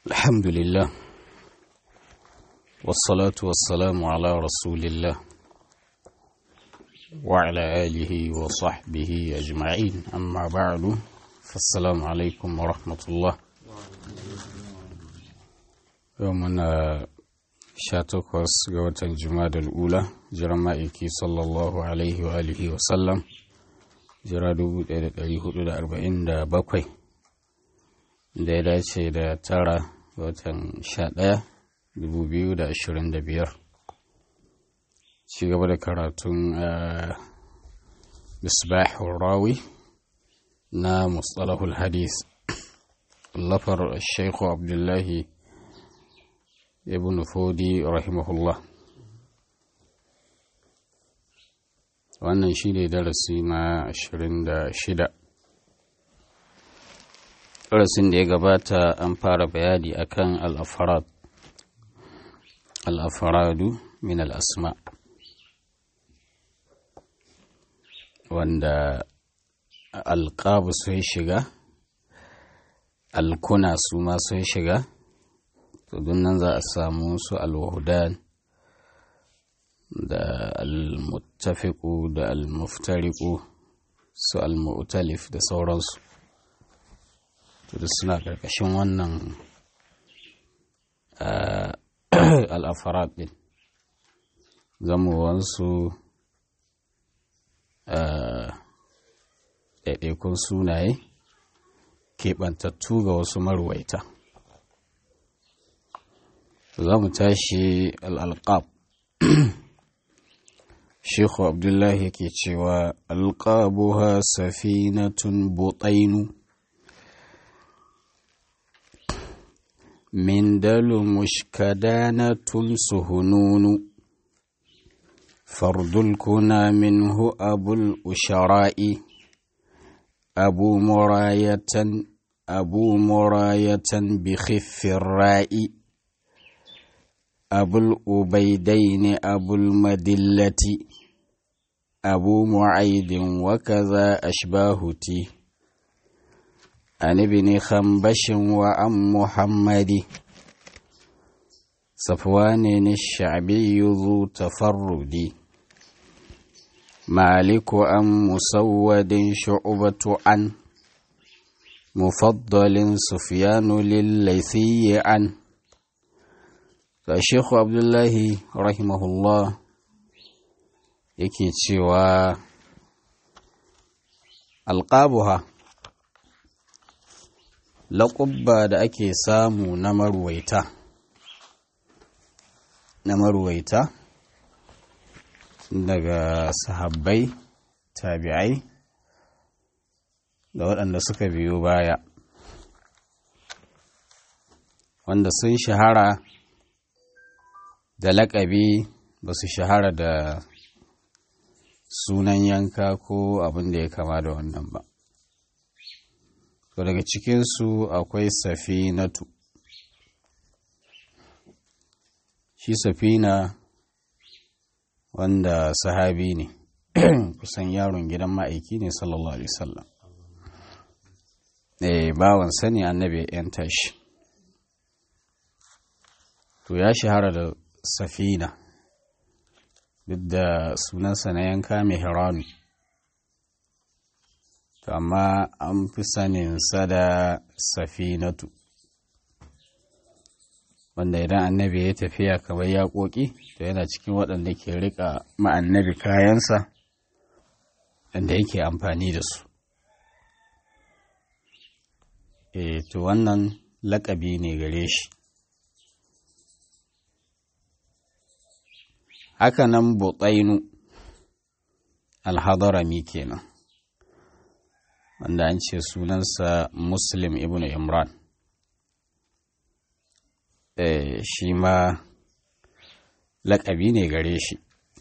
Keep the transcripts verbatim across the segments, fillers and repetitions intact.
الحمد لله والصلاة والسلام على رسول الله وعلى آله وصحبه أجمعين أما بعد فالسلام عليكم ورحمة الله. يومنا شاتوكوس قوة الجماد الأولى جرمائكي صلى الله عليه وآله وسلم جرادو دليه الأربعين دا بقوي da ya dace da tara watan sha ɗaya dubu biyu da ashirin da biyar ci gaba da karatun misbahul rawi na mustalahul hadis lafar shaikhu abdullahi ibn fodi rahimahullah. Wannan shi ne darasi na ashirin da shida. Darasin da ya gabata an fara bayani akan al-afarad al-afaradu min al-asma, wanda alqabu sun shiga, alkuna su ma sun shiga, to dunnan za a samu su al-wahdan da al-muttafiqu da al-muftariqu su al-mu'talif da sauransu. To da suna ƙarƙashin wannan al'afarat ɗin, zamowansu ɗaiɗaikun sunaye keɓantattu ga wasu marwaita. Za mu tashi al'alƙab. Shekhu Abdullahi yake cewa alƙabuha safinatun butainu من دل مشكدانة سهنون فرد الكنى منه أبو الأشراء أبو مراية أبو مراية بخف الراء أبو الأبيدين أبو المدلة أبو معيد وكذا أشباهتي عن ابن خنبش وعن محمد صفوان الشعبي ذو تفرد مالك عن مسود شعبة عن مفضل سفيان لليثي عن. فالشيخ عبد الله رحمه الله يكي تشوى ألقابها laƙubba da ake samu na marwaita na marwaita daga sahabbai, tabi'ai da waɗanda suka biyo baya, wanda sun shahara da laƙabi ba su shahara da sunan yanka ko abin da ya kama da wannan ba. To daga cikinsu akwai safinatu. Shi safina wanda sahabi ne kusan yaron gidan ma'aiki ne sallallahu alaihi wasallam. Eh bawan sani annabi yan tashi. To ya shahara da safina duk da sunansa na yanka Mihranu, amma an fi saninsa da safinatu, wanda idan annabi ya tafiya kamar yaƙoƙi to yana cikin waɗanda ke riƙa ma'annabi kayansa wanda yake amfani da su. E to wannan laƙabi ne gare shi. Haka nan Butainu al-Hadarami kenan, wanda an ce sunansa Muslim ibn Imran. Eh, shi ma laƙabi ne gare shi.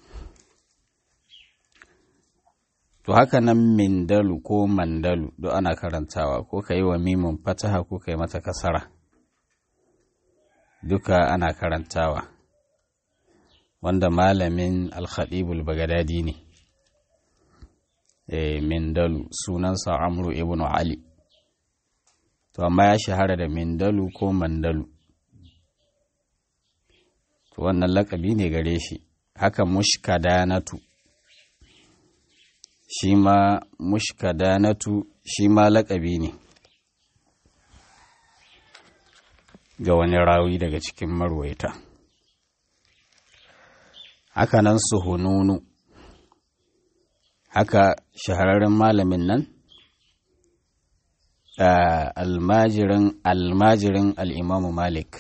To haka nan Mindalu ko Mandalu duk ana karantawa, ko ka yi wa mimun fataha ko ka yi mata kasara, duka ana karantawa, wanda malamin Al-Khatibul Baghdadi ne. E, Mindalu sunansa Amru ibn Ali, to amma ya shahara da Mindalu ko Mandalu to wannan laƙabi ne gare shi. Haka mushkadanatu shi ma mushkadanatu shi ma laƙabi ne ga wani rawi daga cikin marwaita. Haka nan suhununu, haka shahararren malamin nan almajirin almajirin al'imamu Malik,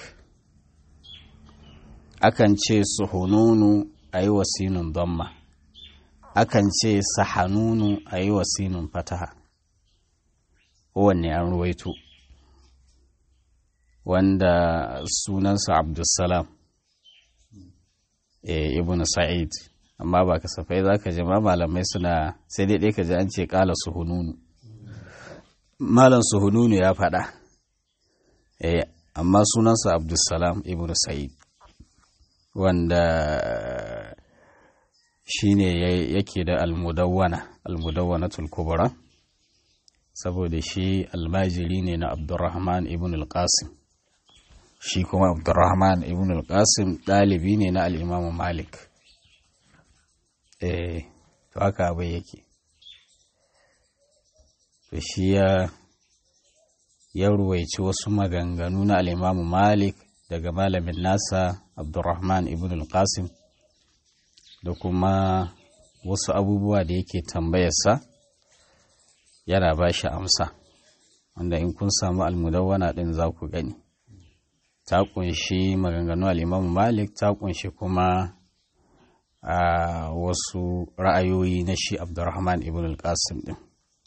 akan ce suhununu a yi wasinun damma, akan ce sahanunu a yi wasinun fataha, kowanne an ruwaito, wanda sunansa Abdulsalam e, ibn Sa'id, amma ba kasafai za ka ji ma malamai suna, sai dai ka ji an ce ƙala suhununu, malam suhununu ya faɗa, e, amma sunansa Abdulsalam ibn Sa'id, wanda shi ne yake da almudawwana almudawwanatul kubra, saboda shi almajiri ne na Abdurrahman ibn al-Qasim, shi kuma Abdurrahman ibn al-Qasim ɗalibi ne na al'imamu Malik. Eh, to haka abai yake. To shi ya ya ruwaici wasu maganganu na al'imamu Malik daga malamin nasa Abdurrahman ibn al-Qasim, da kuma wasu abubuwa da yake tambayarsa yana ba shi amsa, wanda in kun samu almudawwana ɗin za ku gani. Ta kunshi maganganu al'imamu Malik, ta kunshi kuma a wasu ra'ayoyi na shi Abdurrahman ibn al-Qasim ɗin.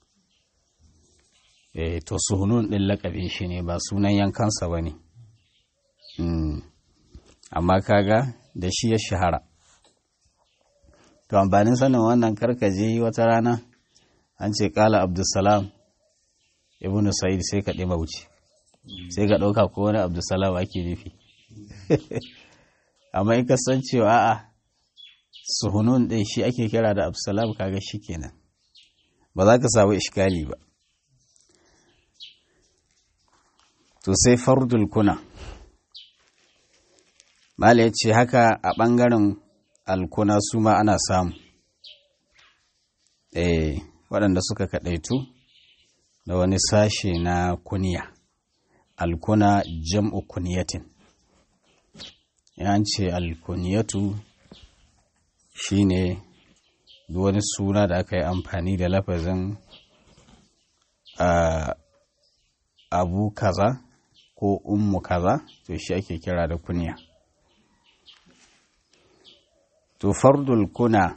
E, to suhunun ɗin laƙabin shi ne, ba sunan yankansa ba ne. Mm. Amma kaga da shi ya shahara. To amfanin sanin wannan karkaje wata rana an ce ƙala Abdulsalam ibn Sa'id sai ka ɗima wuce. Sai ka ɗauka ko wani Abdulsalam ake nufi. Amma in kasancewa a'a suhunun ɗin shi ake kira da Abdulsalam, kaga shi kenan, ba za ka samu iskali ba. To sai fardul kuna, Mala ya ce haka a ɓangaren alkuna su ma ana samu, eh, waɗanda suka kaɗaitu da wani sashe na kuniya. Alkuna jam'u kuniyatin, yan ce alkuniyatu shi ne wani suna da aka yi amfani da lafazin uh, abu kaza ko ummu kaza, to shi ake kira da kuniya. To fardul kuna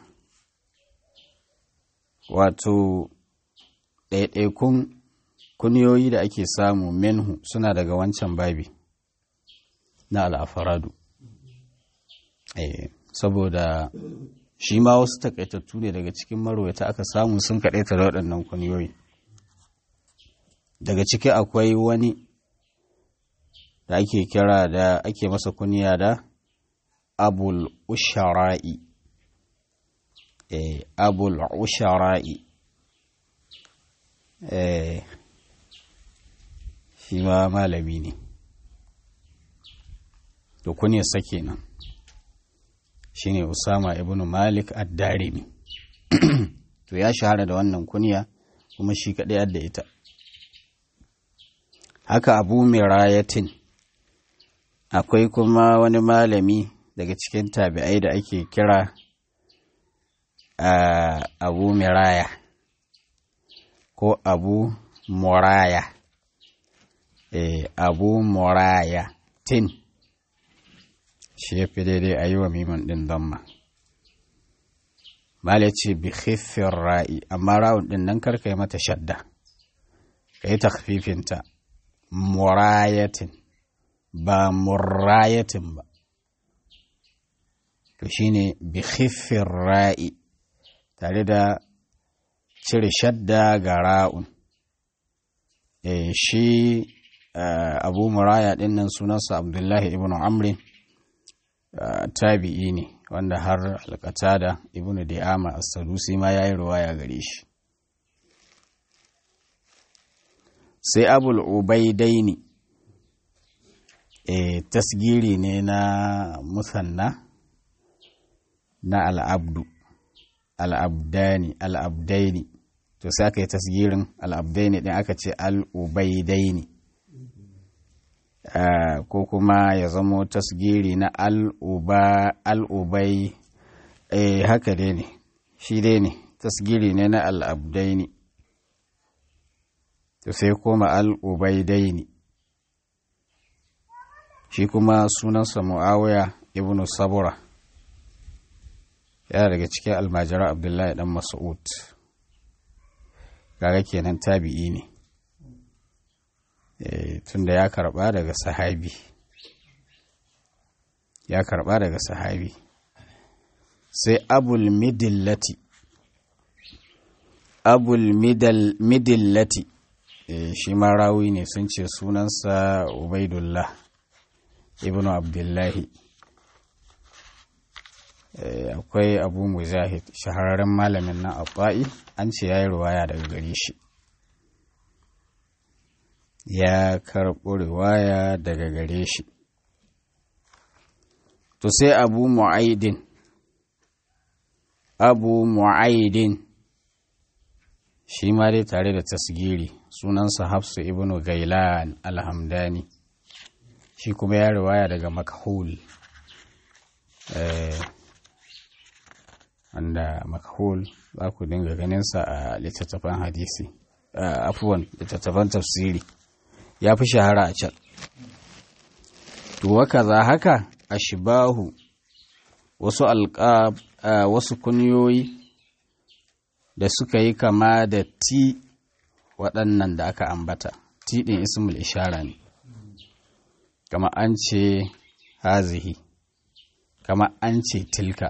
wato ɗaiɗaikun kuniyoyi da ake samu minhu suna daga wancan babi na al'afaradu. Eh, saboda shi ma wasu takaitattu ne daga cikin marwata aka samu sun kaɗaita da waɗannan kuniyoyi. Daga ciki akwai wani da ake kira da ake masa kuniya da abul ushara'i. Eh, abul ushara'i. Eh, shi ma malami ne, da kuniyarsa kenan shi ne Usama ibn Malik ad-Darimi. To ya shahara da wannan kuniya kuma shi kaɗai yadda ita. Haka Abu Mirayatin, akwai kuma wani malami daga cikin tabi'ai da ake kira uh, Abu Miraya ko Abu Muraya. Eh, Abu Muraya tin shi ya fi daidai a yi wa miman ɗin damma. Mala ce bi khiffin ra'i, amma ra'un ɗin nan karka yi mata shadda, ka yi takfifinta. Murayatin ba murayatin ba, to shi ne bi khiffin ra'i tare da cire shadda ga ra'un. E, shi uh, Abu Muraya ɗin nan sunansa Abdullahi ibn Amri, uh, tabi'i ne wanda har Al-Qatada ibn Di'ama as-Sadusi ma yayi riwaya gare shi. Sai Abul Ubaidaini, e, tasgiri ne na musanna na al'abdu al'abdani al'abdaini to sai aka yi tasgirin al'abdaini ɗin aka ce al'ubaidaini uh, ko kuma ya zamo tasgiri na al'uba al'ubai eh, haka dai ne shi dai ne tasgiri ne na al'abdaini to sai koma al'ubaidaini shi kuma sunansa mu'awiya ibn sabura yana daga cikin almajira abdullahi dan mas'ud kaga kenan tabi'i ne e, tunda ya karba daga sahabi ya karba daga sahabi sai abul midillati abul midal midillati e, shi ma rawi ne sun ce sunansa ubaidullah ibnu abdullahi akwai abu mujahid shahararren malamin nan abba'i an ce ya yi ruwaya daga gare shi ya karɓo riwaya daga gare shi to sai abu mu'aidin abu mu'aidin shi ma dai tare da tasgiri sunansa hafsu ibnu gailan alhamdani shi kuma ya riwaya daga makhul wanda makhul za ku dinga ganinsa a littattafan hadisi afuwan littattafan tafsiri ya fi shahara a can to waka za haka ashbahu wasu alqab wasu kunyoyi da suka yi kama da ti waɗannan da aka ambata ti ɗin ismul ishara ne kama an ce hazihi kama an ce tilka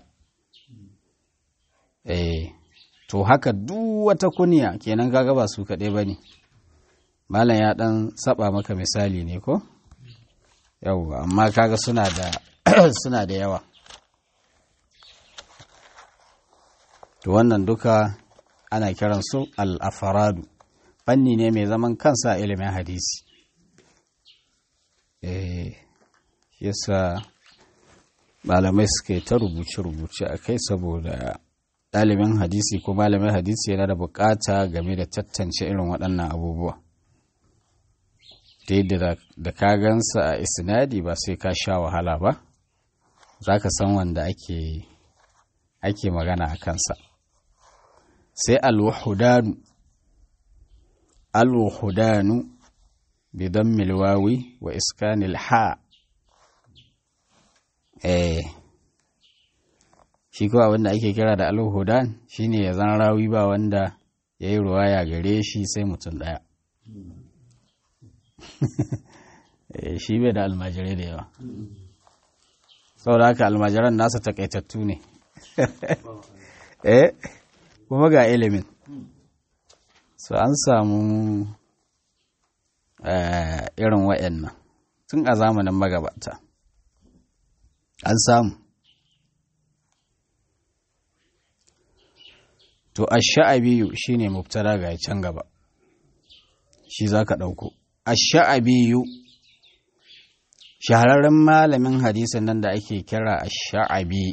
eh to haka duk wata kunya kenan kaga ba su kaɗai ba ne malam ya ɗan saba maka misali ne ko yawwa amma kaga suna da suna da yawa to wannan duka ana kiransu al-afaradu fanni ne mai zaman kansa a ilimin hadisi eh yasa malamai suka yi ta rubuce-rubuce a kai saboda ɗalibin hadisi ko malamin hadisi yana da bukata game da tattance irin waɗannan abubuwa ta yadda da ka gansa a isnadi ba sai ka sha wahala ba za ka san wanda ake ake magana a kansa sai alwahudanu alwahudanu bi dammil wawi wa iskanil ha eh shi kuwa wanda ake kira da alhudan shine ya zan rawi ba wanda ya yi ruwaya gare shi sai mutum ɗaya shi bai da almajirai da yawa saboda haka almajiran nasa takaitattu ne eh kuma ga ilimin so an samu irin wa'annan tun a zamanin magabata an samu to ash-sha'abiyu shine mubtada ga can gaba shi zaka dauko ash-sha'abiyu shahararren malamin hadisin nan da ake kira ash-sha'abi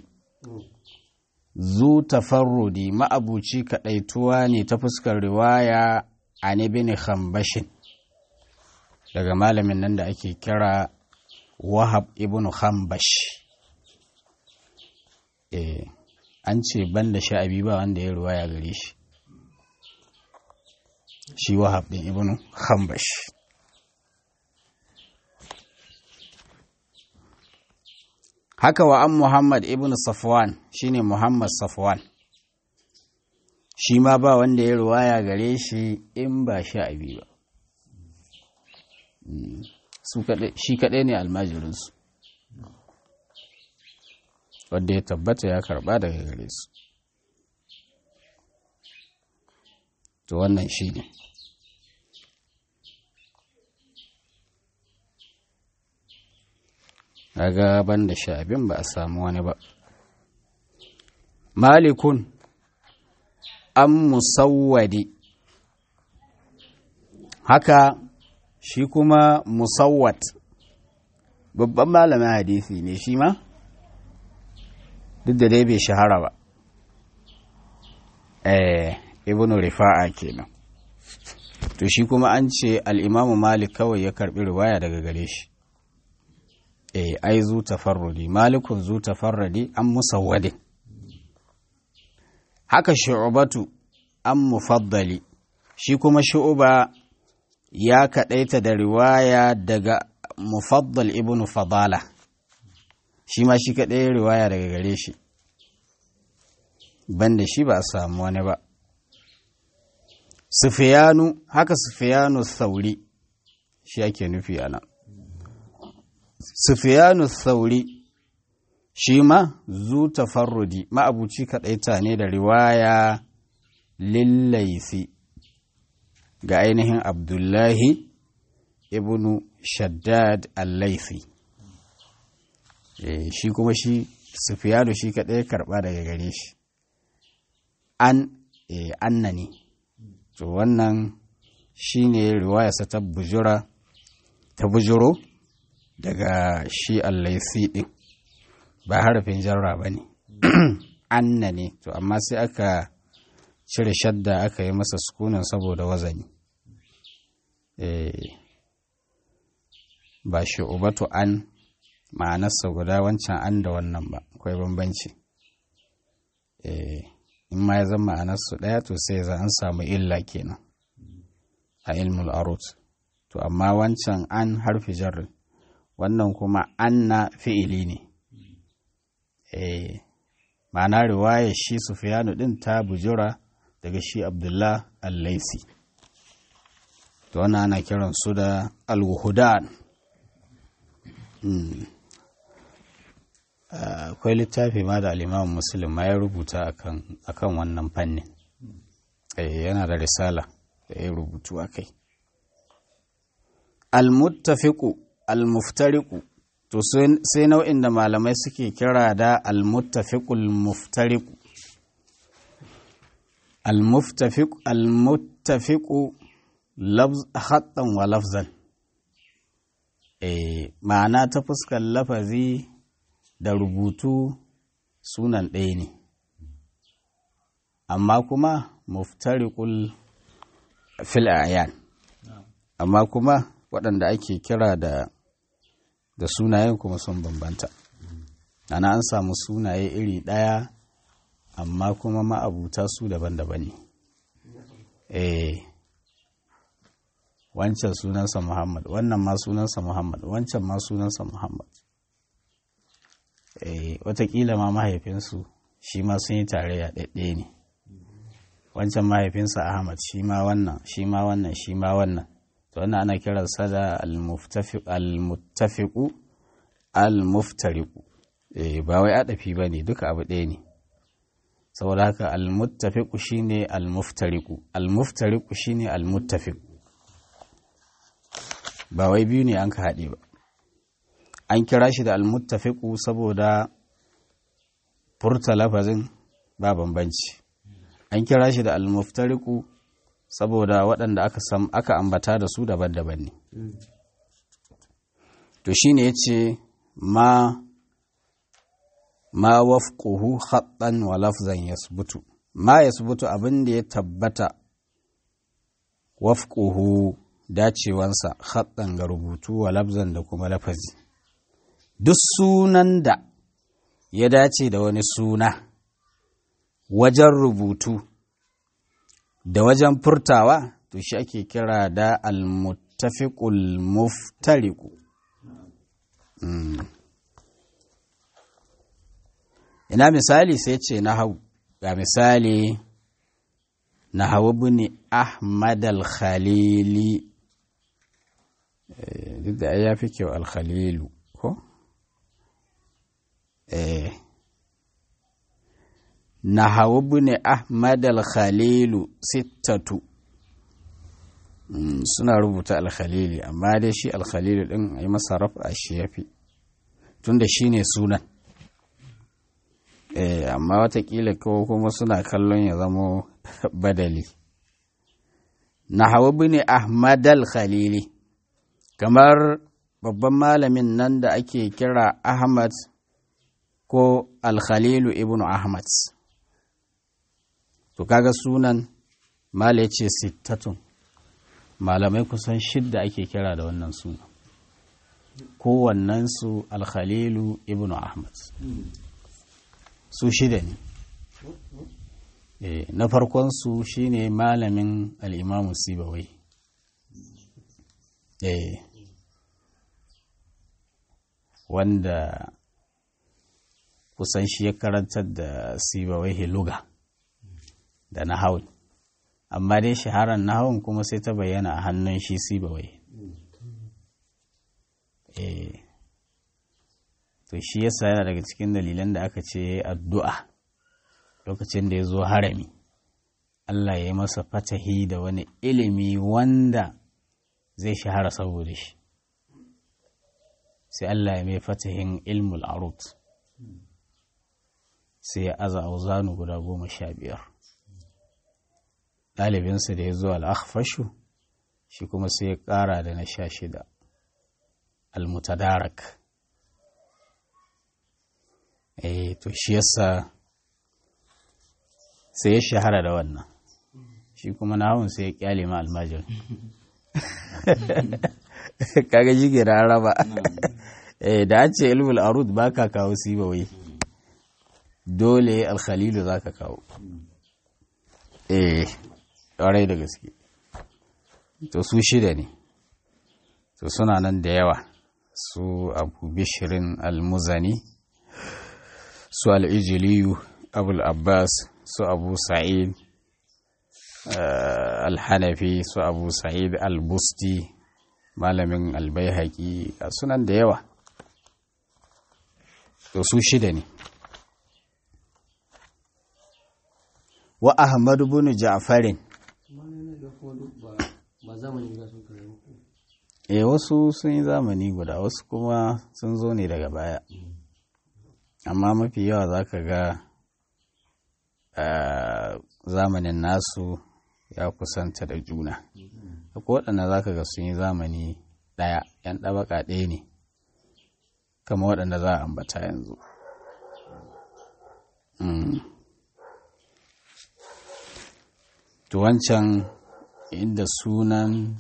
zu tafarrudi ma'abuci kadaituwa ne ta fuskar riwaya an ibn khambashin daga malamin nan da ake kira wahab ibn khambash eh an ce ban da sha'abi ba wanda ya ruwaya gare shi shi wahab din ibnu khambash haka wa an muhammad ibnu safwan shine muhammad safwan shi ma ba wanda ya ruwaya gare shi in ba sha'abi ba su kadai shi kadai ne almajirinsu wanda ya tabbata ya karba daga gare su to wannan shi ne daga ban da sha'abin ba a samu wani ba malikun an musawwadi haka shi kuma musawwat babban malamin hadisi ne shi ma duk da dai bai shahara ba. eh ibnu rifa'a kenan. To shi kuma an ce al'imamu Malik kawai ya karɓi riwaya daga gare shi. E, ai zu tafarrudi, Malikun zu tafarrudi an musawwadin. Haka Shu'batu an mufaddali, shi kuma Shu'ba ya kaɗaita da riwaya daga Mufaddal ibn Fadala, shi ma shi kaɗai riwaya daga gare shi, banda shi ba a samu wani ba. Sufiyanu, haka Sufiyanu Sauri shi ake nufi a nan. Sufiyanu Sauri shi ma zu tafarrudi ma'abuci kaɗaita ne da riwaya lillaisi ga ainihin Abdullahi ibnu Shaddad al-Laisi. E, shi kuma shi Sufiyanu shi kaɗai karɓa daga gare shi. An, e, anna ne. To wannan shi ne riwayarsa ta bujura ta bujuro daga shi allaisi ɗin, ba harafin jarra ba ne. Anna ne, to amma sai aka cire shadda aka yi masa sukunan saboda wazani. E, ba shi ubatu an ma'anarsa guda wancan an da wannan ba, akwai bambanci. E, in ma ya zama ma'anarsu ɗaya to sai za an samu illa kenan a ilmul arut. To amma wancan an harfi jarrin, wannan kuma anna fi'ili ne. Eh, ma'ana riwaya shi Sufyanu din ta bujura daga shi Abdullah al-Laisi. To wannan ana kiran su da al-Wuhudan. Hmm. Akwai littafi ma da al-Imam Muslim ma ya rubuta akan akan wannan fannin. Eh, yana da risala da ya rubutu akai. Al-muttafiqu al-muftariqu, to sai nau'in da malamai suke kira da al-muttafiqul muftariqu. Al-muttafiq al-muttafiqu lafz khattan wa lafzan. Eh, ma'ana ta fuskar lafazi da rubutu sunan ɗaya ne, amma kuma muftariqul fil ayan, amma kuma waɗanda ake kira da da sunayen kuma sun bambanta. Ana an samu sunaye iri ɗaya amma kuma ma'abuta su daban-daban ne. Eh, wancan sunansa Muhammad, wannan ma sunansa Muhammad, wancan ma sunansa Muhammad. Eh, watakila ma mahaifinsu shi ma sun yi tarayya ɗaiɗaya ne. Wancan mahaifinsa Ahmad, shi ma wannan, shi ma wannan, shi ma wannan. To wannan ana kiransa da al-muttafiq al-muttafiqu al-muftariqu. Eh, ba wai adafi bane, duka abu ɗaya ne. Saboda haka al-muttafiqu shine al-muftariqu, al-muftariqu shine al-muttafiq. Ba wai biyu ne an ka haɗe ba. An kira shi da al-muttafiqu saboda furta lafazin ba bambanci. An kira shi da al-muftariqu saboda waɗanda aka sam aka ambata da su daban-daban ne. To shine yace ma ma wafquhu khattan wa lafzan yasbutu. Ma yasbutu abin da ya tabbata wafquhu dacewansa khattan ga rubutu wa lafzan da kuma lafazi. Duk sunan da ya dace da wani suna wajen rubutu da wajen furtawa, to shi ake kira da al-muttafiqul muftariqu. Mm. Ina misali sai ce nahau, ga misali nahau ibn Ahmad al-Khalili. Eh, duk da ya fi kyau al-Khalilu ko? Eh, nahau ibn Ahmad al-Khalilu sittatu. Mm, suna rubuta al-Khalili, amma dai shi al-Khalilu din a yi masa rafa shi ya fi, tunda shi ne sunan. Eh, amma watakila ko kuma suna kallon ya zamo badali. Nahau ibn Ahmad al-Khalili, kamar babban malamin nan da ake kira Ahmad ko Al-Khalilu ibn Ahmad. To kaga sunan mala ya ce sittatun, malamai kusan shidda ake kira da wannan suna, kowannensu Al-Khalilu ibn Ahmad, su shida ne. E, na farkonsu shi ne malamin al'imamu Sibawai. E, wanda kusan shi ya karantar da Sibawai luga da nahawun, amma dai shaharar nahawun kuma sai ta bayyana a hannun shi Sibawai. E, to shi yasa yana daga cikin dalilan da aka ce addu'a lokacin da ya zo harami, Allah ya yi masa fatahi da wani ilimi wanda zai shahara saboda shi, sai Allah ya mai fatahin ilmul arut, sai ya aza auzanu guda goma sha biyar. Ɗalibinsa da ya zo al'akhfashu shi kuma sai ya ƙara da na sha shida, al-mutadarak. Eh, to shi yasa sai ya shahara da wannan, shi kuma nahun sai ya kyale ma almajir. Kaga shi ke da raba. Eh, da an ce ilmul arud ba ka kawo Sibawai, dole Al-Khalilu za ka kawo. Eh, ƙwarai da gaske. To su shida ne, to suna nan da yawa, su Abu Bishirin Al-Muzani, su Al-Ijiliyu Abul Abbas, su Abu Sa'id Al-Hanafi, su Abu Sa'id Al-Busti, malamin Al-Baihaqi, sunan da yawa. To su shida ne. Wa Ahmad ibn Ja'farin. Eh, wasu sun yi zamani guda, wasu kuma sun zo ne daga baya. Amma mafi yawa za ka ga zamanin nasu ya kusanta da juna. Akwai waɗanda za ka ga sun yi zamani ɗaya, ‘yan ɗabaka ɗaya ne, kama waɗanda za a ambata yanzu. To wancan inda sunan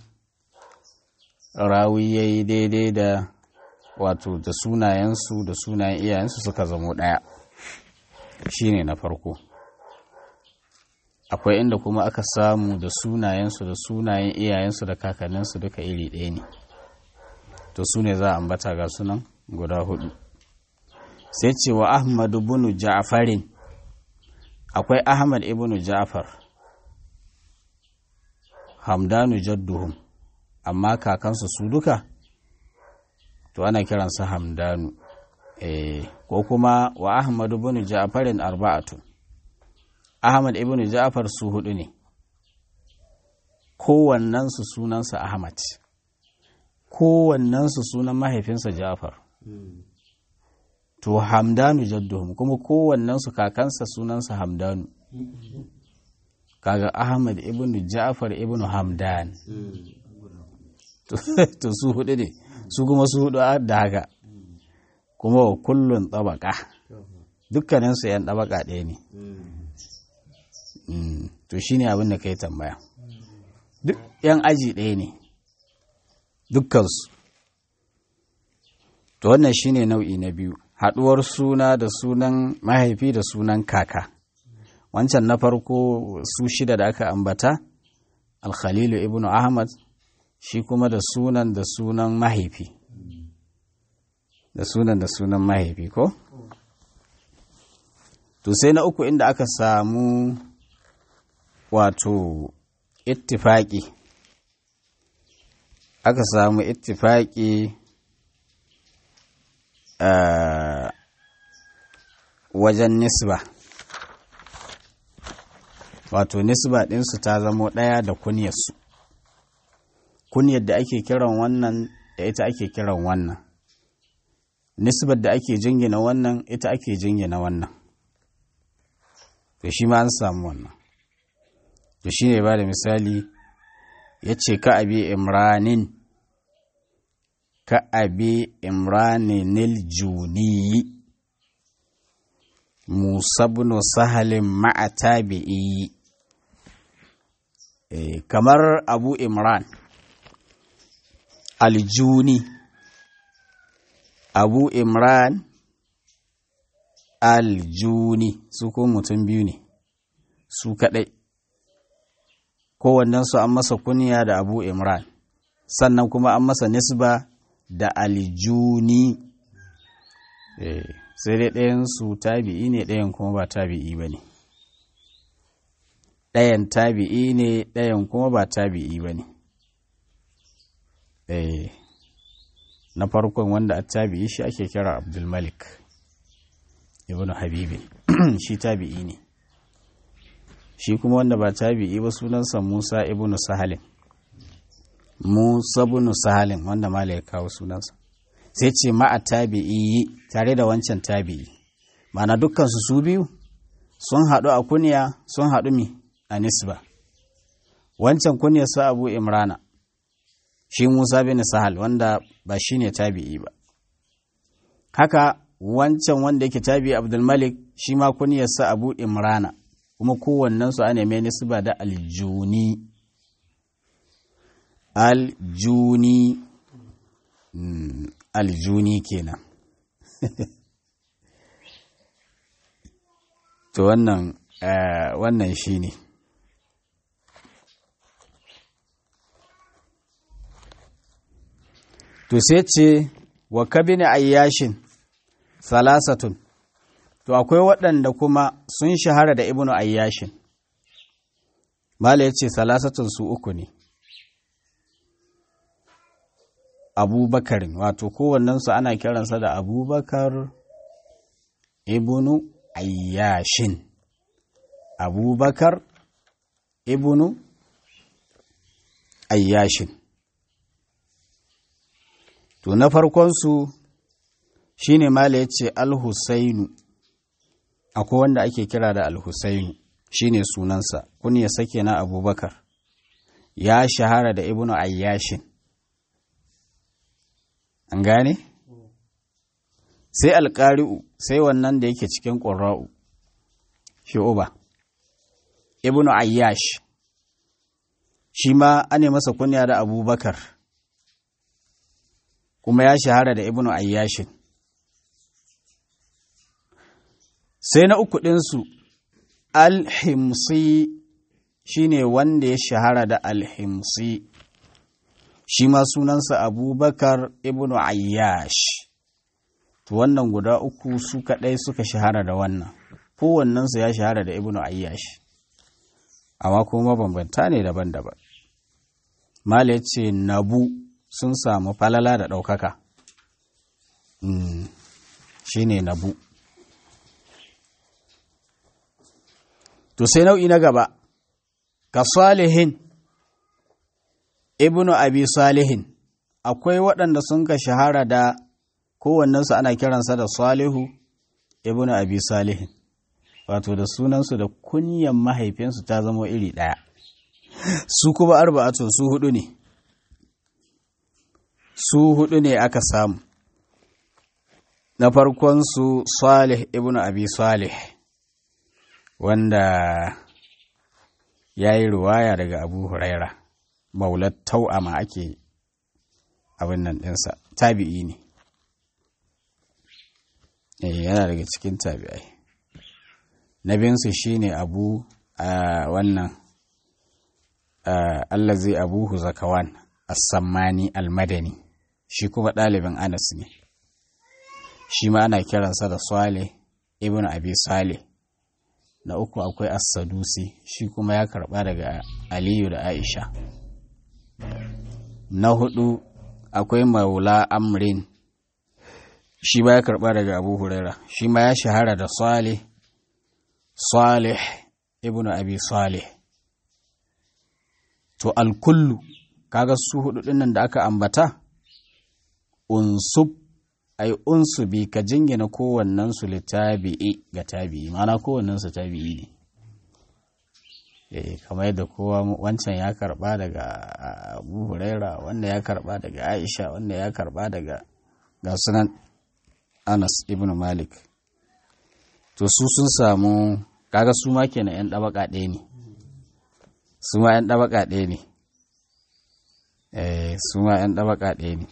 rawi ya yi daidai da wato da sunayensu da sunayen iyayensu suka zamo ɗaya, shi ne na farko. Akwai inda kuma aka samu da sunayensu da sunayen iyayensu da kakanninsu duka iri ɗaya ne, to su ne za a ambata ga sunan guda hudu. Sai ce wa Ahmad ibn Ja'farin, akwai Ahmad ibn Ja'far, Hamdanu jadduhum, amma kakansu su duka to ana kiransa Hamdanu. Eh, ko kuma wa Ahmad ibn Ja'farin arba'atun, Ahmad ibn Ja'far su hudu ne, kowannensu sunansa Ahmad, kowannensu sunan mahaifinsa Ja'far. To Hamdanu jadduhum, kuma kowannensu kakansa sunansa Hamdanu. Kaga Ahmad ibn Ja'far ibn Hamdan. To su hudu ne, su kuma su hudu da haka, kuma wa kullun tabaka, dukkaninsu ‘yan tabaka ɗaya ne. To shi ne abin da ka yi tambaya, duk ‘yan aji ɗaya ne, dukkansu. To wannan shi ne nau'i na biyu, haɗuwar suna da sunan mahaifi da sunan kaka. Wancan na farko su shida da aka ambata, Al-Khalilu ibn Ahmad, shi kuma da sunan da sunan mahaifi, da sunan da sunan mahaifi ko? To sai na uku inda aka samu wato ittifaki, aka samu ittifaki a wajen nisba, wato nisba ɗinsu ta zamo ɗaya da kunyarsu, kunyar da ake kiran wannan da ita ake kiran wannan, nisbar da ake jingina wannan ita ake jingina wannan. To shi ma an samu wannan. To shi ne ba da misali, ya ce ka abi imranin, ka abi imranil juni musa ibn sahalin ma'a tabi'i. E, kamar abu imran aljuni, abu imran aljuni su ko mutum biyu ne su kaɗai, kowannensu an masa kunya da abu imran, sannan kuma an masa nisba da aljuni. E, sai dai ɗayansu tabi'i ne, ɗayan kuma ba tabi'i ba ne. ɗayan tabi'i ne, ɗayan kuma ba tabi'i ba ne. Eh, na farkon wanda a tabi'i shi ake kira Abdulmalik ibn Habibin shi tabi'i ne. Shi kuma wanda ba tabi'i ba sunansa Musa ibn Sahalin. Musa ibn Sahalin wanda mala ya kawo sunansa. Sai ce ma'a tabi'i tare da wancan tabi'i. Ma'ana dukkansu su biyu sun haɗu a kunya, sun haɗu mi a nisba. Wancan kunyarsa Abu Imrana, shi Musa bin Sahal wanda ba shi ne tabi'i ba. Haka wancan wanda yake tabi'i Abdulmalik shi ma kunyarsa Abu Imrana, kuma kowannensu a neme nisba da aljuni. Aljuni, mm, aljuni kenan. To wannan, uh, wannan shi ne. To sai ce wa kabini ayyashin salasatun, to akwai waɗanda kuma sun shahara da ibnu ayyashin. Mala ya ce salasatun su uku ne. Abubakarin, wato kowannensu ana kiransa da Abubakar ibnu ayyashin. Abubakar ibnu ayyashin. To na farkonsu shi ne mala ya ce Al-Husainu, akwai wanda ake kira da Al-Husainu, shi ne sunansa, kun ya sake na Abubakar, ya shahara da ibnu ayyashin. An gane? Sai alƙari'u, sai wannan da yake cikin ƙura'u, Shu'uba, ibnu ayyash, shi ma ane masa kunya da Abubakar, kuma ya shahara da ibnu ayyashin. Sai na uku ɗinsu Al-Himsi, shi ne wanda ya shahara da Al-Himsi, shi ma sunansa Abubakar ibnu ayyash. To wannan guda uku su kaɗai suka shahara da wannan, kowannensu ya shahara da ibnu ayyash, amma kuma bambanta ne daban-daban. Mala ya ce nabu sun samu falala da ɗaukaka, mm, shi ne nabu. To sai nau'i na gaba, ka salihin ibnu abi salihin, akwai waɗanda sun ka shahara da kowannensu ana kiransa da salihu ibnu abi salihin, wato da sunansu da kunyan mahaifinsu ta zama iri ɗaya. Su kuma arba'atu su hudu ne. Su hudu ne aka samu. Na farkonsu Salih ibn Abi Salih, wanda ya yi ruwaya daga Abu Huraira, maulat tau'ama ake abin nan ɗinsa, tabi'i ne. Eh, yana daga cikin tabi'ai. Na binsu shi ne Abu a wannan allazi Abuhu Zakawan As-Sammani Al-Madani, shi kuma ɗalibin Anas ne. Shi ma ana kiransa da Salih ibn Abi Salih. Na uku akwai As-Sadusi, shi kuma ya karɓa daga Aliyu da Aisha. Na hudu akwai Maula Amrin, shi ma ya karɓa daga Abu Huraira. Shi ma ya shahara da Salih, Salih ibn Abi Salih. To alkullu, kaga su hudu dinnan da aka ambata, unsub ai unsubi ka jingina kowannen su litabi'i ga tabi'i, mana kowannen su tabi'i ne. eh kamar yadda kowa wancan ya karba daga Abu Huraira, wanda ya karba daga Aisha, wanda ya karba daga ga sunan Anas ibn Malik. To su sun samu, kaga su ma kenan yan dabaka ɗaya ne, su ma yan dabaka ɗaya ne, eh su ma yan dabaka ɗaya ne.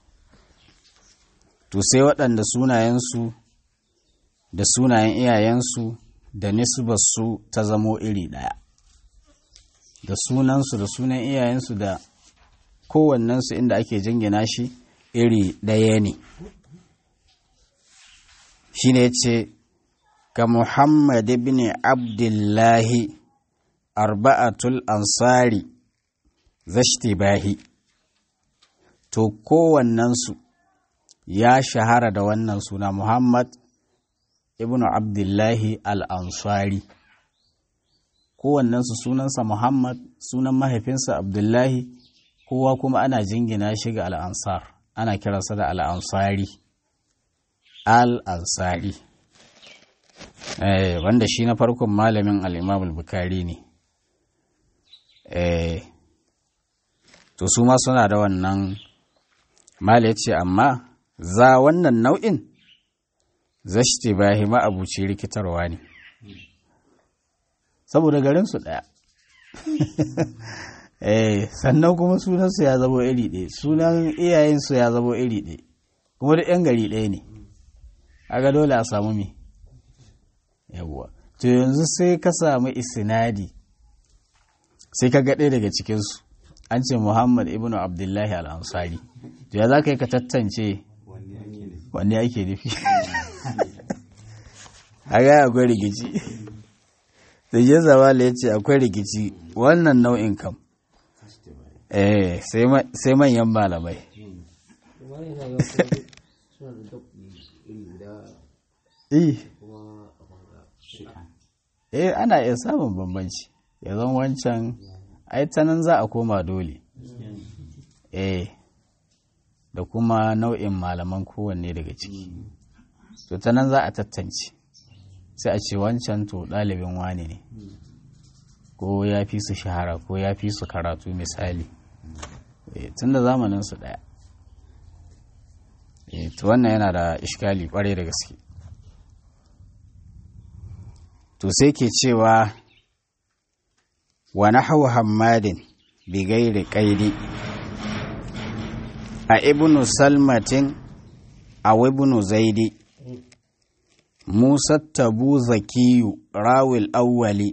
To sai waɗanda sunayensu da sunayen iyayensu da nisbarsu ta zamo iri ɗaya, da sunansu da sunan iyayensu da kowannensu inda ake jingina shi iri ɗaya ne. Shi ne ce, ka Muhammad ibn Abdullahi arba'atul ansari zashtibahi. To kowannensu ya shahara da wannan suna Muhammad ibn Abdullahi al-Ansari. Kowannensu sunansa Muhammad, sunan mahaifinsa Abdullahi, kowa kuma ana jingina shi ga al'ansar, ana kiransa da al'ansari. Al'ansari. Eh, wanda shi na farkon malamin al'imam al-Bukhari ne. Eh, to su ma suna da wannan mala ya ce, amma za wannan nau'in zashti bahi ma'abuci rikitarwa ne, saboda garinsu ɗaya. eh, sannan kuma sunansu ya zabo iri ɗaya, sunan iyayensu ya zabo iri ɗaya, kuma da ‘yan gari ɗaya ne, aga dole a samu me yawwa. To yanzu sai ka samu isnadi, sai ka ga ɗaya daga cikinsu an ce Muhammad ibn Abdullahi al-Ansari, to ya za ka yi ka tattance wanne ake nufi? Aga akwai rikici, da ya zama ya ce akwai rikici wannan nau'in kam, eh sai manyan malamai. eh ana iya samun bambanci, ya zan wancan ai ta nan za a koma dole, eh da kuma nau'in malaman kowanne daga ciki, to ta nan za a tattance, sai a ce wancan to ɗalibin wane ne, ko ya fi su shahara ko ya fi su karatu misali, e, tun da zamaninsu ɗaya. E, to wannan yana da ishkali ƙwarai da gaske. To sai ke cewa wa nahwu hammadin bi gairi qaidi a ibnu salmatin a ibnu zaidi musa tabu zakiyu rawil awwali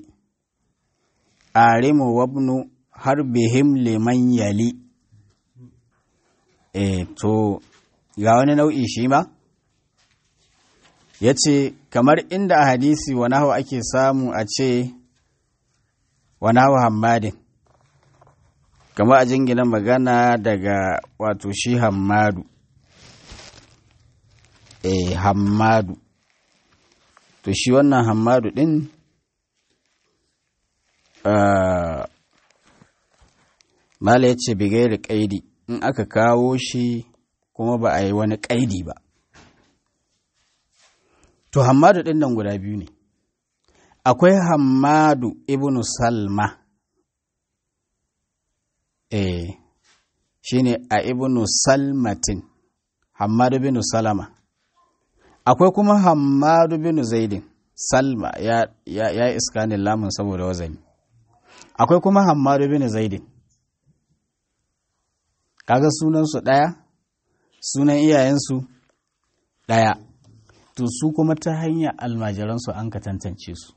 arimu wabnu harbihim liman yali. E to ga wani nau'i shi ma ya ce kamar inda a hadisi wa nahu ake samu a ce wa nahu hammadin, kama a jingina magana daga wato shi hammadu, e hammadu, to shi wannan hammadu din uh, mala ya ce bigayar ƙaidi, in aka kawo shi kuma ba a yi wani ƙaidi ba. To hammadu din nan guda biyu ne, akwai hammadu ibnu salma, eh shi ne a ibnu salmatin, hammadu binu salama. Akwai kuma hammadu binu zaidin, salma ya, ya, ya iskanin lamun saboda wazani. Akwai kuma hammadu binu zaidin, kaga sunansu ɗaya, sunan iyayensu ɗaya, to su kuma ta hanyar almajiransu an ka tantance su.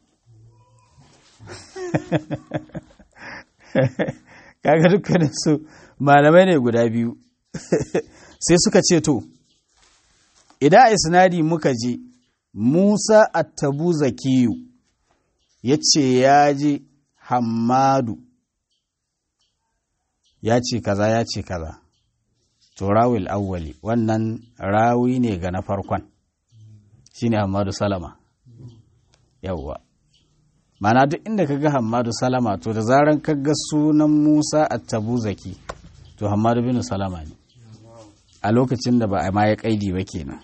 Kaga dukkanin su malamai ne guda biyu. Sai suka ce to idan a isnadi muka je Musa at-Tabu Zakiyu ya ce ya je Hammadu ya ce kaza ya ce kaza, to rawil awwali wannan rawi ne ga na farkon shine Hammadu Salama. Yawwa, mana duk inda kaga Hammadu Salama to da zaran kaga sunan Musa at-Tabu Zaki to Hammadu bin Salama ne, a lokacin da ba a ma ya kaidi ba kenan.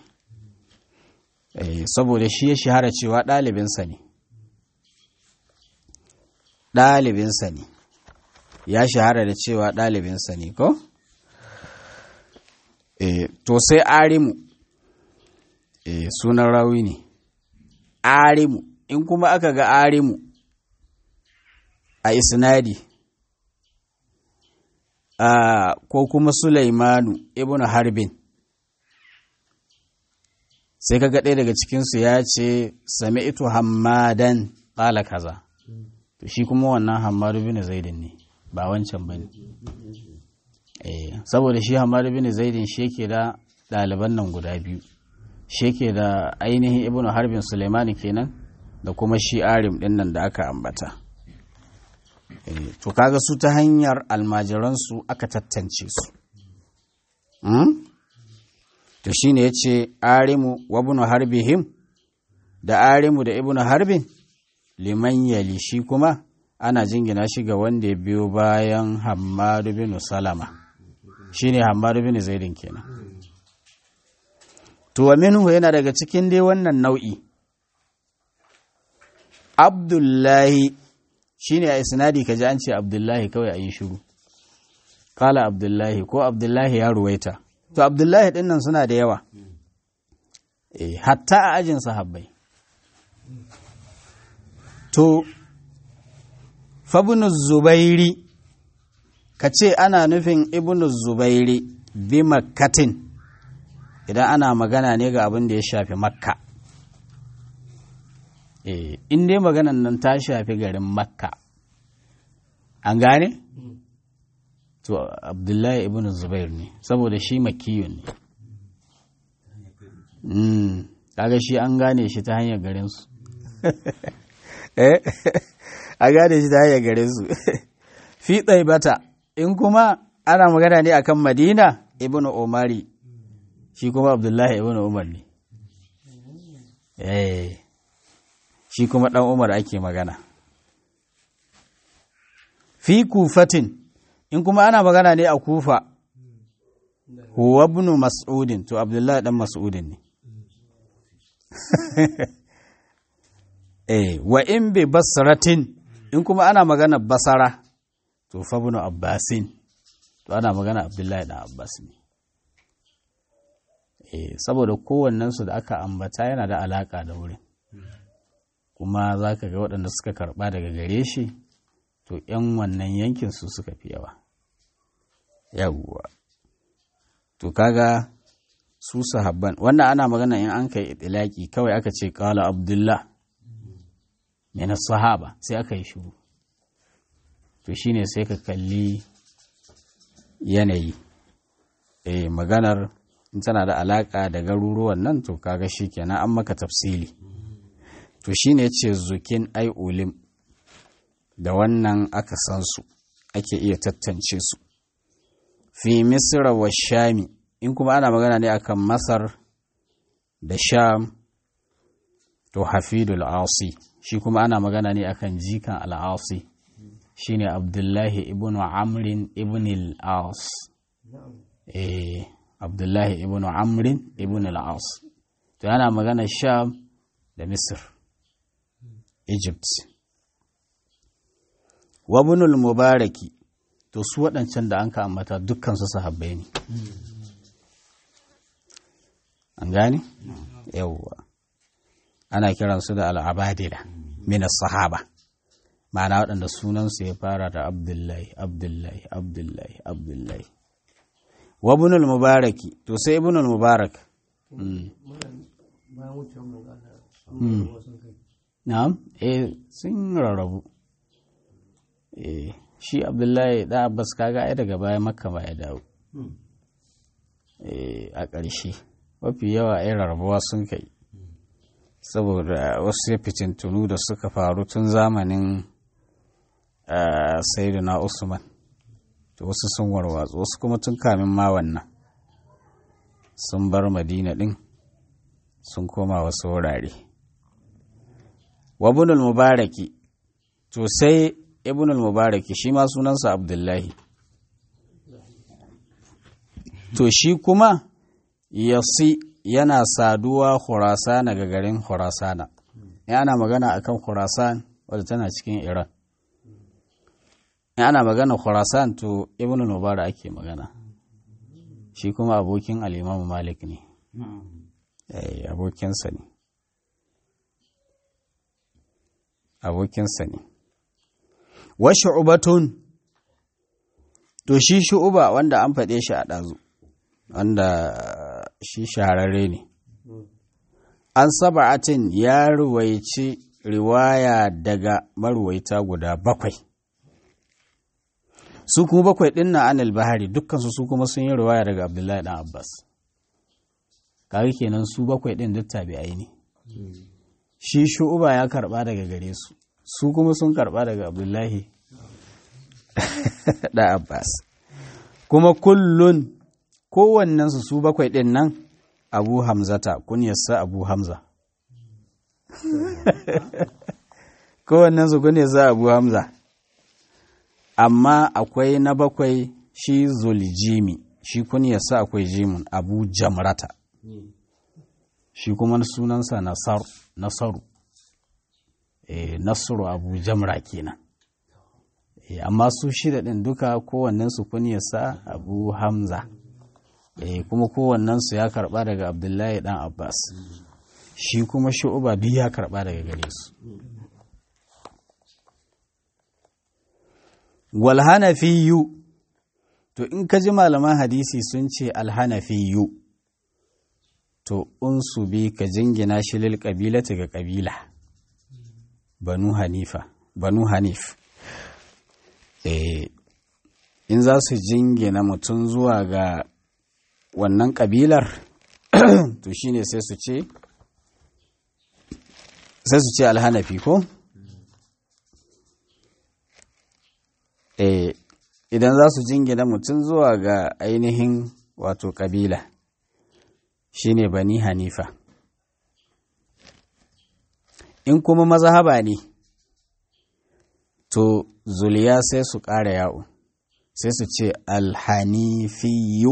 Eh, saboda shi ya shahara cewa ɗalibinsa ne ɗalibinsa ne, ya shahara da cewa ɗalibinsa ne ko? E, to sai arimu, e, sunan rawi ne, arimu, in kuma aka ga arimu a isnadi, a, ko kuma Sulaimanu ibn Harbin, sai kaga ɗaya daga cikinsu ya ce sami'tu hammadan ƙala kaza, to shi kuma wannan hammadu bin zaidin ne ba wancan ba ne. Eh, saboda shi hammadu bin zaidin shi yake da ɗaliban nan guda biyu, shi yake da ainihin ibnu harbin sulaimani kenan da kuma shi arim ɗin nan da aka ambata. Eh, to kaga su ta hanyar almajiransu aka tattance su. Hmm? To shi ne ya ce arimu wa ibnu harbihim, da arimu da ibnu harbin liman yali, shi kuma ana jingina shi ga wanda ya biyo bayan Hammadu bin Salama, shi ne Hammadu bin Zaidin kenan. To wa minhu yana daga cikin dai wannan nau'i, Abdullahi, shi ne a isnadi kaji an ce Abdullahi kawai a yi shiru, kala Abdullahi ko Abdullahi ya ruwaita. To Abdullahi ɗin nan suna da yawa, e, hatta a ajin sahabbai. To, fabinu Zubairi, ka ce ana nufin ibnu Zubairi bi makkatin, idan ana magana ne ga abin da ya shafi makka. E, in dai maganan nan ta shafi garin makka, an gane? To, Abdullahi ibnu Zubair ne, saboda shi makiyun ne. Mm, kaga shi an gane shi ta hanyar garinsu. A gane shi ta hanyar gare su. Fi bata, in kuma ana magana ne akan Madina, ibnu Umari, shi kuma Abdullahi ibnu Umar ne. Eh, shi kuma ɗan Umar ake magana. Fi Kufatin, in kuma ana magana ne a Kufa, huwa ibnu Mas'udin, to Abdullahi ɗan Mas'udin ne. Eh, wa in bi basratin, in kuma ana magana basara, to fa ibn Abbasin, to ana magana Abdullahi dan Abbas ne. Eh, saboda kowannensu da aka ambata yana da alaka da wurin, kuma za ka ga waɗanda suka karɓa daga gare shi, to ‘yan wannan yankin su suka fi yawa. Yawwa. To kaga su sahabban, wannan ana magana in an kai itilaki kawai aka ce ƙala Abdullah. ne na sahaba sai aka yi shuru, to shine sai ka kalli yanayi, eh maganar in tana da alaka da garuruwan nan to kaga shikenan an maka tafsili. To shine yace zukin ai ulim, da wannan aka san su, ake iya tattance su. Fi misra wa shami, in kuma ana magana ne akan Masar da Sham, to hafidul asi, shi kuma ana magana ne akan jikan al'asi, shi ne Abdullahi ibn Amrin ibn al'as. Eh, Abdullahi ibn Amrin ibn al'as. To yana magana Sham da Misr, Egypt. Wa ibnul Mubaraki, to su waɗancan da an ka ambata dukkan su sahabbai ne. An gane? Yawwa. Ana kiransu da al'abadila minas sahaba, ma'ana waɗanda sunansu ya fara da Abdullahi, Abdullahi, Abdullahi, Abdullahi. Wa ibnul Mubaraki, to sai ibnul Mubarak. Na'am, eh sun rarrabu. Eh, shi Abdullahi da Abbas kaga ai daga baya Makka ba ya dawo. Eh, a ƙarshe, mafi yawa ai rarrabuwa sun kai. Saboda wasu fitintunu da suka faru tun zamanin Sayyidina Usman, to wasu sun warwatsu, wasu kuma tun kamin ma wannan sun bar Madina ɗin sun koma wasu wurare. Wa ibnul Mubaraki, to sai ibnul Mubaraki shi ma sunansa Abdullahi, to shi kuma yasi yana saduwa Khurasana ga garin Khurasana. Yana magana akan Khurasan wadda tana cikin Iran. in ana magana khurasan to ibn mubarak ake magana shi kuma abokin al-imam malik ne eh abokinsa ne abokinsa ne wa shu'batun to shi shu'ba wanda an faɗe shi a ɗazu wanda shi shahararre ne an saba'atin ya ruwaici riwaya daga marwaita guda bakwai su kuma bakwai ɗin na anil bahari dukkansu su kuma sun yi riwaya daga abdullahi ɗan abbas kawai kenan su bakwai ɗin duk tabi'ai ne shi shu'uba ya karɓa daga gare su su kuma sun karɓa daga abdullahi ɗan abbas kuma kullun kowannensu su bakwai ɗin nan abu hamzata kunyarsa abu hamza kowannensu kunyarsa abu hamza amma akwai na bakwai shi zuljimi shi kunyarsa akwai jimin abu jamrata shi kuma sunansa nasar nasaru e, nasaru abu jamra kenan e, amma su shida ɗin duka kowannensu kunyarsa abu hamza e, kuma kowannensu ya karɓa daga abdullahi ɗan abbas shi kuma shu'uba duk ya karɓa daga gare su wal hanafiyu to in ka ji malaman hadisi sun ce alhanafiyu to unsu bi ka jingina shi lil kabilati ga kabila banu hanifa banu hanif eh in za su jingina mutum zuwa ga wannan kabilar to shine sai su ce sai su ce alhanafi ko eh idan za su jingina mutum zuwa ga ainihin wato kabila shine bani hanifa in kuma mazhaba ne to zuliya sai su ƙara yawo sai su ce alhanifiyu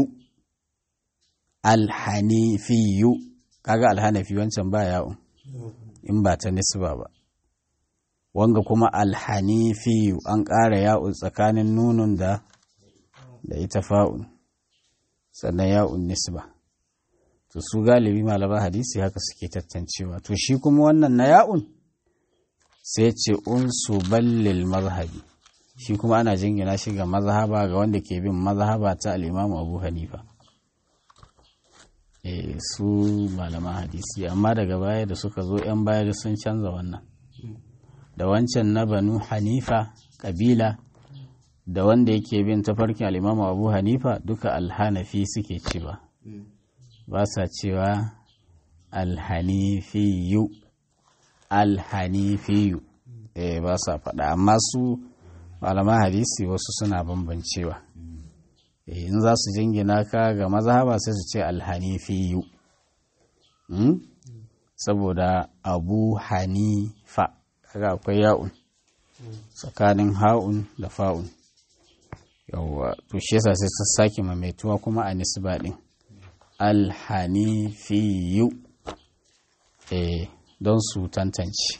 alhanifiyu kaga alhanafi wancan ba yawo in ba ta nisba ba wanga kuma alhanifiyu an ƙara ya'un tsakanin nunun da da ita fa'un sannan ya'un nisba to su galibi malaman hadisi haka suke tattancewa to shi kuma wannan na ya'un sai ce unsu ballil mazhabi shi kuma ana jingina shi ga mazhaba ga wanda ke bin mazhaba ta al-Imam Abu Hanifa eh su malaman hadisi amma daga baya da suka zo yan baya da sun canza wannan da wancan na banu hanifa kabila da wanda yake bin tafarkin al-Imam Abu Hanifa duka alhanafi suke cewa ba sa cewa alhanifiyu alhanifiyu eh ba sa faɗa amma su malaman hadisi wasu suna bambancewa eh in za su jingina ka ga mazhaba sai su ce alhanifiyu hmm? saboda Abu Hanifa kaga akwai ya'un tsakanin ha'un da fa'un yawwa to shi yasa sai sun sake maimaituwa kuma a nisba din alhanifiyu eh don su tantance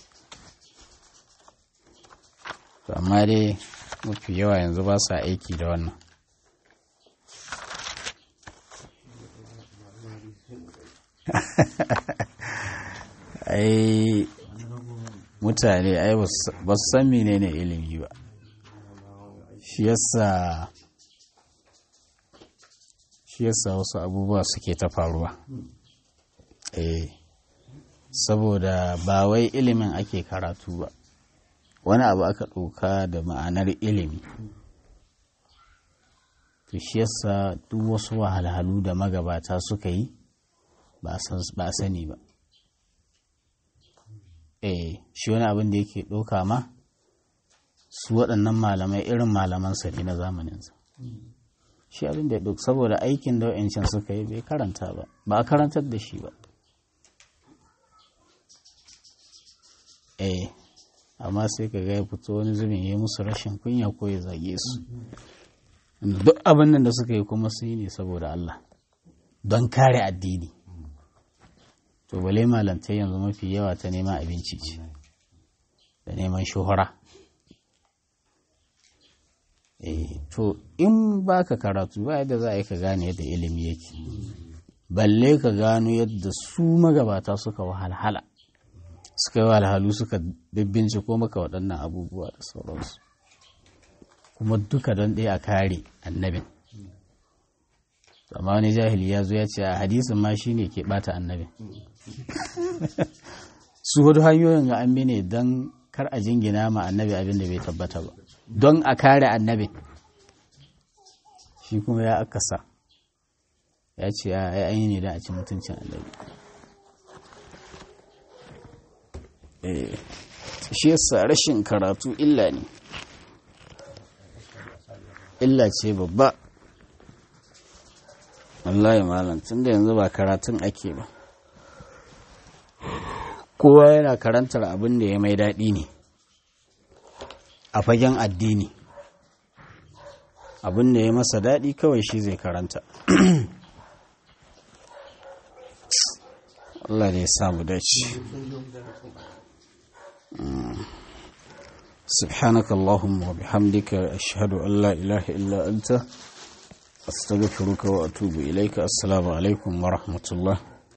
to amma dai mafi yawa yanzu ba sa aiki da wannan ai mutane ai ba su san menene ilimi ba shi yasa shi yasa wasu abubuwa suke ta faruwa eh saboda ba wai ilimin ake karatu ba wani abu aka ɗauka da ma'anar ilimi to shi yasa duk wasu wahalhalu da magabata suka yi ba sani ba eh shi wani abin da yake ɗauka ma su waɗannan malamai irin malamansa ne na zamaninsa shi abin da ya ɗauka saboda aikin da wa'ancin suka yi bai karanta ba ba a karantar da shi ba eh amma sai ka ga ya fito wani zubin ya musu rashin kunya ko ya zage su duk abin nan da suka yi kuma su yi ne saboda Allah don kare addini to bale malantai yanzu mafi yawa ta neman abinci ce da neman shuhura eh to in baka karatu ba yadda za a yi ka gane yadda ilimi yake balle ka gano yadda su magabata suka wahalhala suka yi wahalhalu suka bibbinci ko maka waɗannan abubuwa da sauransu kuma duka don ɗaya a kare annabin amma wani jahili ya zo ya ce a hadisin ma shi ne ke ɓata annabin su wadu hanyoyin ga an bi ne don kar a jingina ma annabi abin da bai tabbata ba don a kare annabin shi kuma ya akasa ya ce ya yi ne don a ci mutuncin annabi shi yasa rashin karatu illa ne illa ce babba wallahi malam tunda yanzu ba karatun ake ba kowa yana karantar abin da ya mai daɗi ne a fagen addini abin da ya masa daɗi kawai shi zai karanta Allah ne ya samu dace سبحانك اللهم وبحمدك أشهد أن لا إله إلا أنت أستغفرك وأتوب إليك السلام عليكم ورحمة الله